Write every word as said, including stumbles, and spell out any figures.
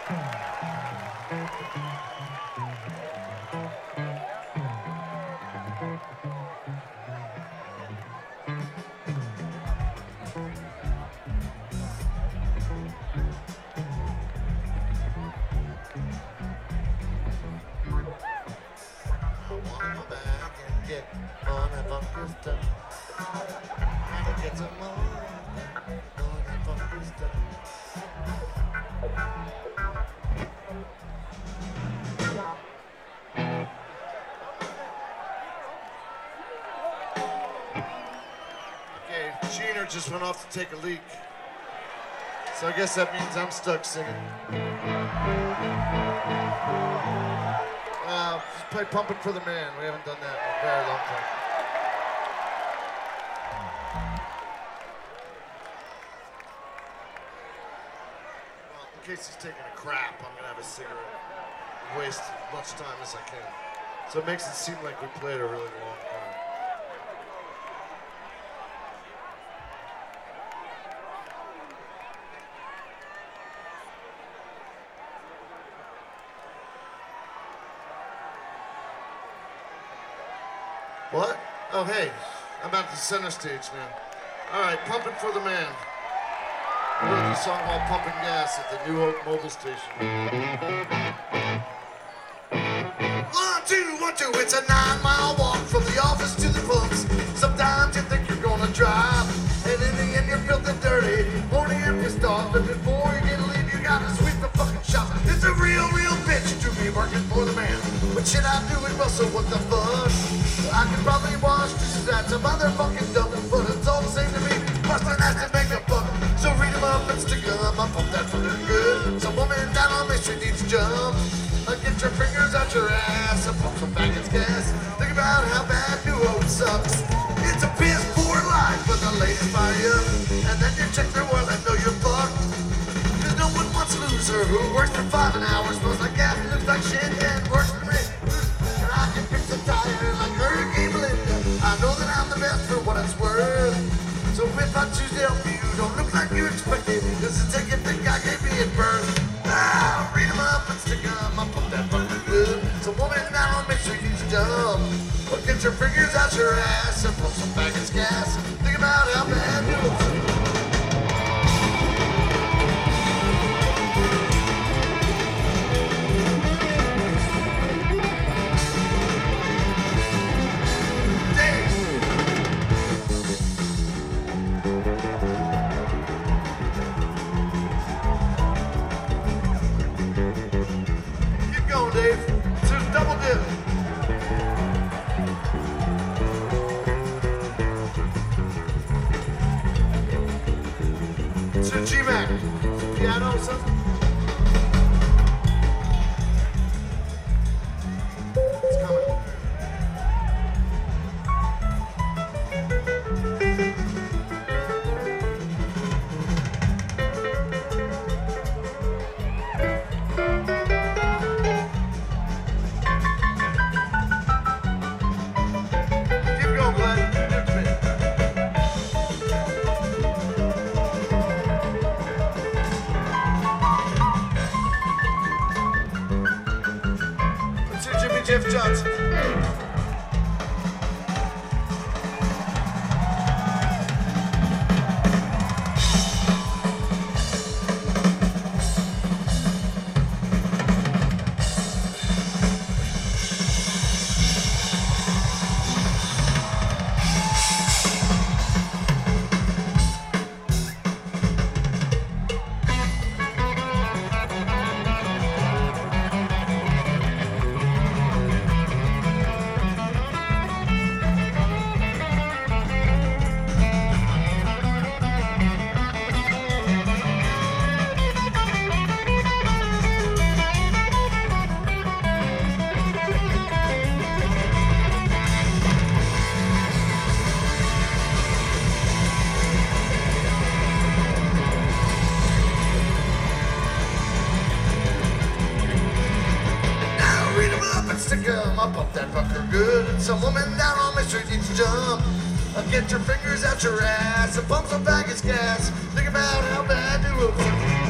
Get on that funky stuff. Gotta get some more on that funky stuff. Okay, Gina just went off to take a leak. So I guess that means I'm stuck singing. Uh, just play Pumping for the Man. We haven't done that in a very long time. Well, in case he's taking a crap, I'm gonna have a cigarette. Waste as much time as I can. So it makes it seem like we played a really long time. What? Oh, hey, I'm at the center stage now. All right, Pumping for the Man. We wrote this song while pumping gas at the New Hope Mobile Station. One, two, one, two, it's a nine-mile walk from the office to the pumps. Sometimes you think you're gonna drive, and in the end you're filthy dirty, horny and pissed off, but before you get to leave, you gotta sweep the fucking shop. It's a real, real bitch to be working for the man. But shit, I do it well, so what the fuck? I could probably wash dishes at some motherfucking dump, but it's all the same to me. Bustin' has to make a buck, so read 'em up and stick 'em up. Pump that fucking good. Some woman down on Main Street needs to jump. Uh, get your fingers out your ass and pump some back its gas. Think about how bad New Hope sucks. It's a piss poor life, but the ladies buy you, and then you check their wallet and know you're fucked. Cause no one wants a loser who works for five an hour, smells like gas, looks like shit, and works for me. And I can fix a tire like Hurricane Melinda. I know that I'm the best for what it's worth. So if I choose to help you, don't look like you expected. This is a gift that God gave me at birth. Ah, read 'em up and stick 'em up, pump that fucking good. So woman down on Main Street needs to jump. Well, get your fingers out your ass and pump some back its gas. Think about how bad you look. Dave. It's a double dip. It's a G-Mac. Piano or something. It's coming. Jeff Johnson. Stick 'em up, up that fucker good. And some woman down on Main Street needs to jump. Uh, get your fingers out your ass and pump some baggage gas. Think about how bad you look.